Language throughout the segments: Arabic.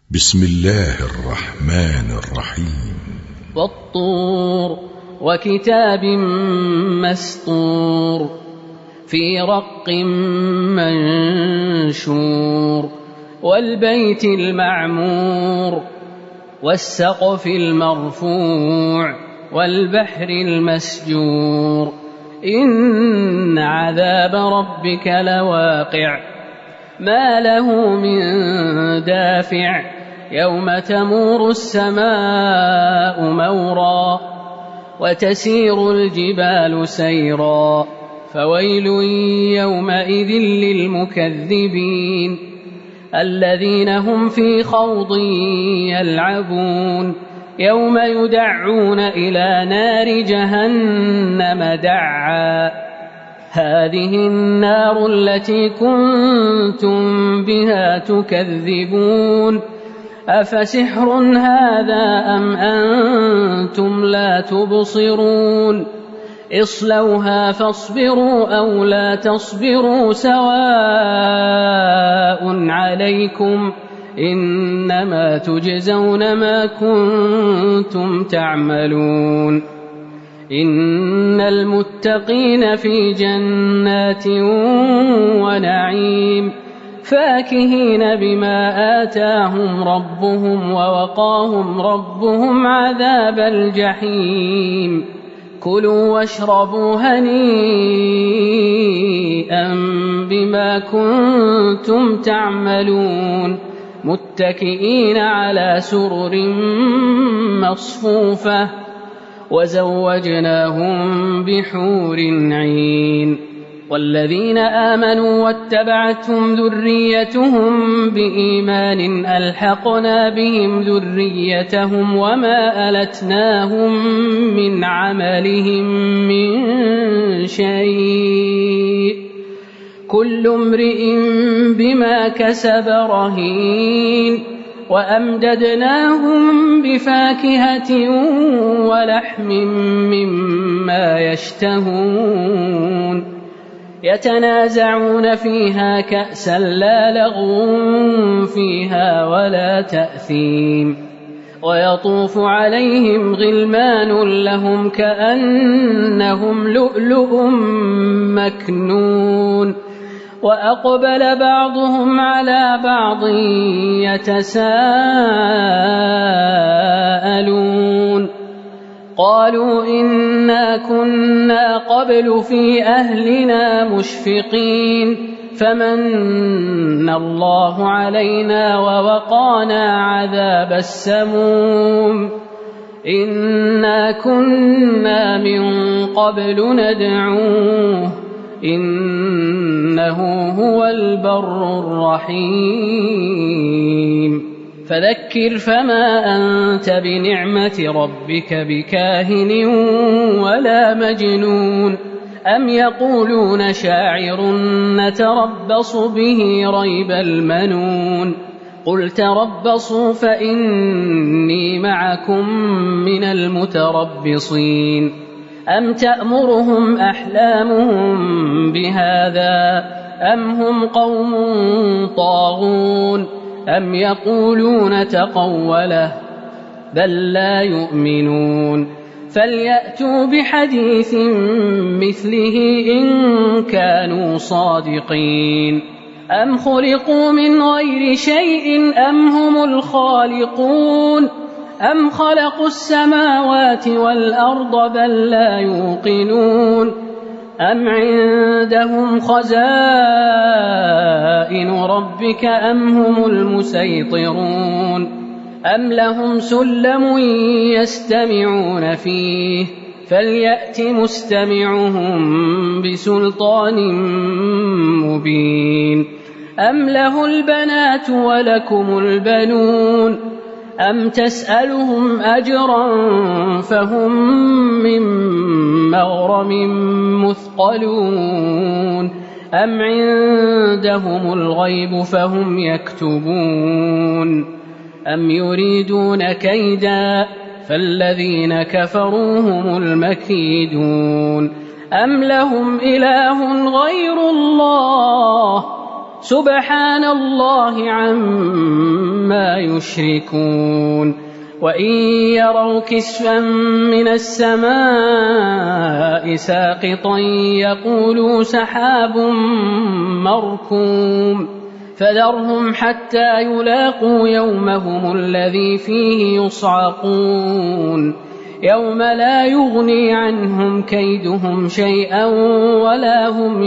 بسم الله الرحمن الرحيم. والطور وكتاب مسطور في رق منشور والبيت المعمور والسقف المرفوع والبحر المسجور إن عذاب ربك لواقع ما له من دافع يوم تمور السماء مورا وتسير الجبال سيرا فويل يومئذ للمكذبين الذين هم في خوض يلعبون يوم يدعون إلى نار جهنم دعا هذه النار التي كنتم بها تكذبون أفسحر هذا أم أنتم لا تبصرون اصلوها فاصبروا أو لا تصبروا سواء عليكم إنما تجزون ما كنتم تعملون إن المتقين في جنات ونعيم فاكهين بما آتاهم ربهم ووقاهم ربهم عذاب الجحيم كلوا واشربوا هنيئا بما كنتم تعملون متكئين على سرر مصفوفة وزوجناهم بحور عين والذين آمنوا واتبعتهم ذريتهم بإيمان ألحقنا بهم ذريتهم وما ألتناهم من عملهم من شيء كل امرئ بما كسب رهين وأمددناهم بفاكهة ولحم مما يشتهون يتنازعون فيها كأسا لا لغو فيها ولا تأثيم ويطوف عليهم غلمان لهم كأنهم لؤلؤ مكنون وأقبل بعضهم على بعض يتساءلون قالوا إنا كنا قبل في أهلنا مشفقين فمن الله علينا ووقانا عذاب السموم إنا كنا من قبل ندعوه إنه هو البر الرحيم فذكر فما أنت بنعمة ربك بكاهن ولا مجنون أم يقولون شاعر نتربص به ريب المنون قل تربصوا فإني معكم من المتربصين أم تأمرهم أحلامهم بهذا أم هم قوم طاغون أم يقولون تقوله بل لا يؤمنون فليأتوا بحديث مثله إن كانوا صادقين أم خلقوا من غير شيء أم هم الخالقون أم خلقوا السماوات والأرض بل لا يوقنون أم عندهم خزائن ربك أم هم المسيطرون أم لهم سلم يستمعون فيه فليأت مستمعهم بسلطان مبين أم له البنات ولكم البنون أم تسألهم أجرا فهم من مغرم مثقلون أم عندهم الغيب فهم يكتبون أم يريدون كيدا فالذين كفروا هم المكيدون أم لهم إله غير الله سبحان الله عما يشركون وإن يروا كسفا من السماء ساقطا يقولوا سحاب مركوم فذرهم حتى يلاقوا يومهم الذي فيه يصعقون يوم لا يغني عنهم كيدهم شيئا ولا هم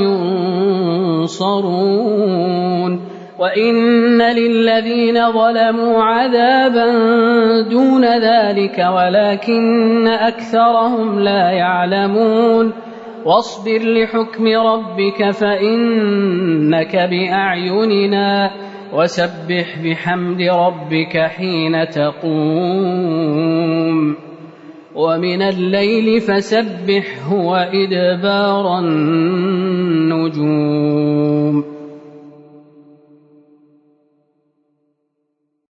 ينصرون وإن للذين ظلموا عذابا دون ذلك ولكن أكثرهم لا يعلمون واصبر لحكم ربك فإنك بأعيننا وسبح بحمد ربك حين تقوم ومن الليل فسبحه وإدبار النجوم